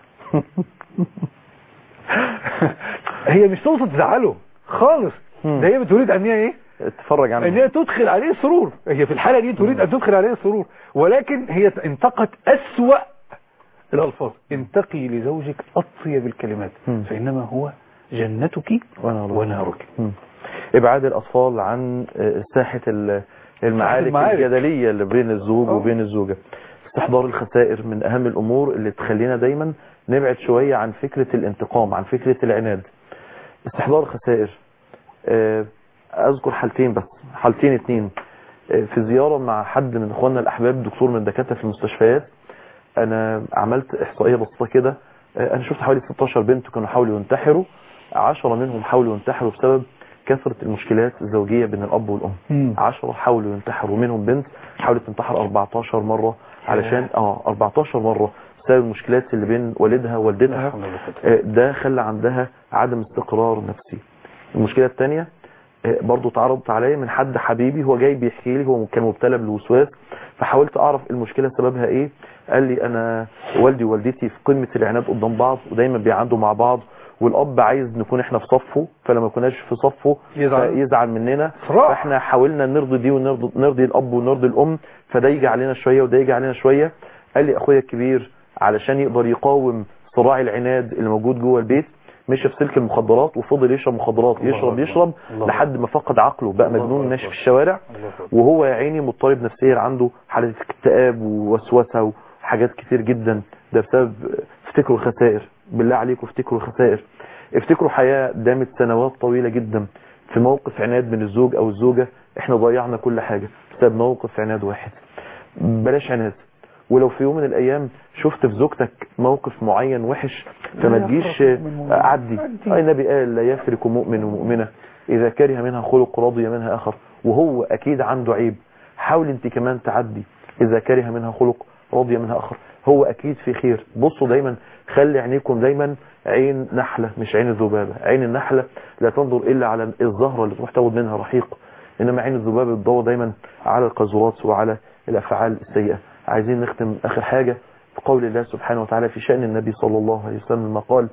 هي مش تقصد تزعله خالص، ده هي بتريد ان هي ايه؟ تتفرج عنه، ان هي تدخل عليه السرور. هي في الحالة دي تريد ان تدخل عليه السرور، ولكن هي انتقت اسوأ الألفاظ. انتقي لزوجك أطيب الكلمات فإنما هو جنتك ونارك. إبعاد الأطفال عن ساحة المعارك الجدلية اللي بين الزوج أوه. وبين الزوجة. استحضار الخسائر من أهم الأمور اللي تخلينا دايما نبعد شوية عن فكرة الانتقام، عن فكرة العناد. استحضار الخسائر، أذكر حالتين بس، حالتين اتنين. في زيارة مع حد من إخواننا الأحباب، دكتور من دكاترة في المستشفيات، انا عملت احصائيه بسيطه كده. انا شفت حوالي ستاشر بنت كانوا حاولوا ينتحروا، عشرة منهم حاولوا ينتحروا بسبب كثره المشكلات الزوجيه بين الاب والام. عشرة حاولوا ينتحروا، منهم بنت حاولت تنتحر أربعتاشر مره علشان اه أربعتاشر مره بسبب المشكلات اللي بين والدها ووالدتها. ده خلى عندها عدم استقرار نفسي. المشكله الثانيه برضو تعرضت عليا من حد حبيبي، هو جاي بيحكي لي، هو كان مبتلى بالوسواس، فحاولت اعرف المشكله سببها ايه. قال لي انا والدي ووالدتي في قمه العناد قدام بعض، ودايما بيعاندوا مع بعض، والاب عايز نكون احنا في صفه، فلما كناش في صفه يزعل, يزعل مننا، فاحنا حاولنا نرضي دي ونرضي نرضي الاب ونرضي الام، فده يجي علينا شويه وده يجي علينا شويه. قال لي اخويا الكبير علشان يقدر يقاوم صراع العناد اللي موجود جوه البيت مشي في سلك المخدرات، وفضل يشرب مخدرات، يشرب يشرب لحد ما فقد عقله، بقى مجنون ماشي في الشوارع، وهو يا عيني مضطرب نفسيا، عنده حالة اكتئاب ووسوسه وحاجات كتير جدا. ده بسبب افتكروا الخسائر، بالله عليكم افتكروا الخسائر. افتكروا حياة دامت سنوات طويلة جدا في موقف عناد من الزوج او الزوجة، احنا ضيعنا كل حاجة بسبب موقف عناد واحد. بلاش عناد. ولو في يوم من الايام شفت في زوجتك موقف معين وحش، فما تجيش عدي. اي النبي قال لا يفرق مؤمن ومؤمنة اذا كره منها خلق رضي منها اخر، وهو اكيد عنده عيب، حاول انت كمان تعدي. اذا كره منها خلق رضي منها اخر، هو اكيد في خير. بصوا دايما، خلي عينيكم دايما عين نحلة مش عين الذبابة. عين النحلة لا تنظر الا على الزهرة اللي تروح تاخد منها رحيق، انما عين الذبابة بتدور دايما على القذورات وعلى الافعال السيئة. عايزين نختم اخر حاجة بقول الله سبحانه وتعالى في شأن النبي صلى الله عليه وسلم، ما قال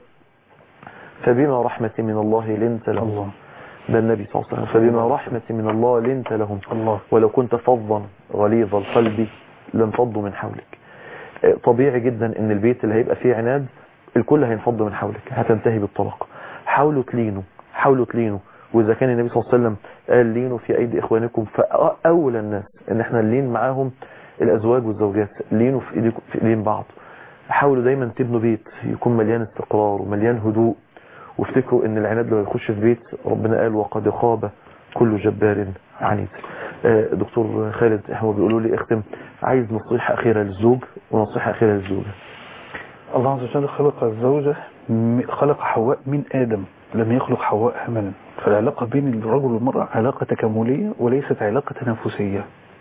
فبما رحمة من الله لنت لهم. الله. ده النبي صلى الله عليه وسلم، فبما رحمة من الله لنت لهم الله. ولو كنت فظا غليظ القلب لانفضوا من حولك. طبيعي جدا ان البيت اللي هيبقى فيه عناد الكل هينفض من حولك، هتنتهي بالطلاق. حاولوا تلينوا، حاولوا تلينوا. واذا كان النبي صلى الله عليه وسلم قال لينوا في ايدي اخوانكم، فاولى الناس ان احنا نلين معاهم الازواج والزوجات، لينوا في ايديكم في ايدين بعض. حاولوا دايما تبنوا بيت يكون مليان استقرار ومليان هدوء، وافتكروا ان العناد لما يخش في بيت ربنا قال وقد خاب كل جبار عنيد. دكتور خالد احنا بيقولوا لي اختم، عايز نصيحة اخيرة للزوج ونصيحة اخيرة للزوجة. الله عز وجل خلق الزوجة، خلق حواء من آدم، لم يخلق حواء هملا. فالعلاقة بين الرجل والمرأة علاقة تكاملية وليست علاقة تنافسية.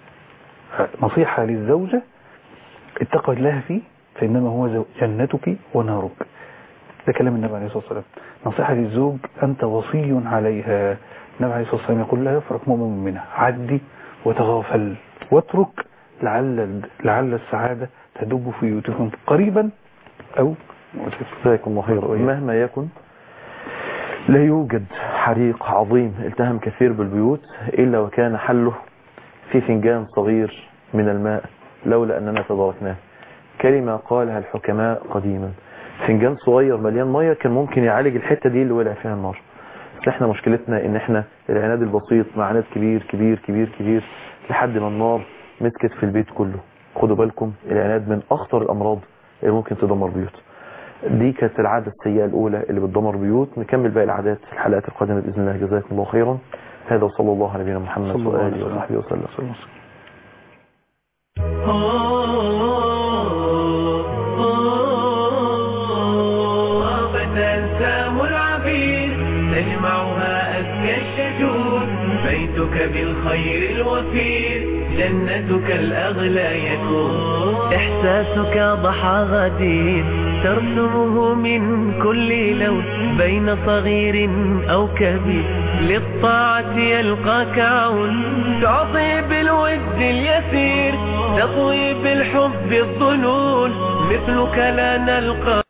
نصيحة للزوجة اتقوا الله فيه فإنما هو جنتك ونارك. ده كلام النبي عليه الصلاة والسلام. نصيحة للزوج أنت وصي عليها. النبي عليه الصلاة والسلام يقول لا يفرق مؤمن منها، عدي وتغافل واترك لعل لعل السعادة تدب في بيوتكم قريبا أو جزاكم الله خيرا. مهما يكن لا يوجد حريق عظيم التهم كثير بالبيوت إلا وكان حله في فنجان صغير من الماء لولا أننا تداركناه. كلمة قالها الحكماء قديما. فنجان صغير مليان مية كان ممكن يعالج الحتة دي اللي ولع فيها النار. بس احنا مشكلتنا ان احنا العناد البسيط مع عناد كبير كبير كبير كبير لحد ما النار مسكت في البيت كله. خدوا بالكم، العناد من اخطر الامراض اللي ممكن تدمر بيوت. دي كانت العادة السيئة الاولى اللي بتدمر بيوت. نكمل باقي العادات في الحلقات القادمة باذن الله. جزاكم الله خيرا. هذا وصلى الله على نبينا محمد وآله وصحبه وسلم. ألسام العبيد تجمعها أزكى الشجور، بيتك بالخير الوفير، جنتك الأغلى يكون. إحساسك ضحى غدير ترسمه من كل لون، بين صغير أو كبير للطاعة يلقاك عون. تعطي بالود اليسير، تطوي بالحب الظنون، مثلك لا نلقى.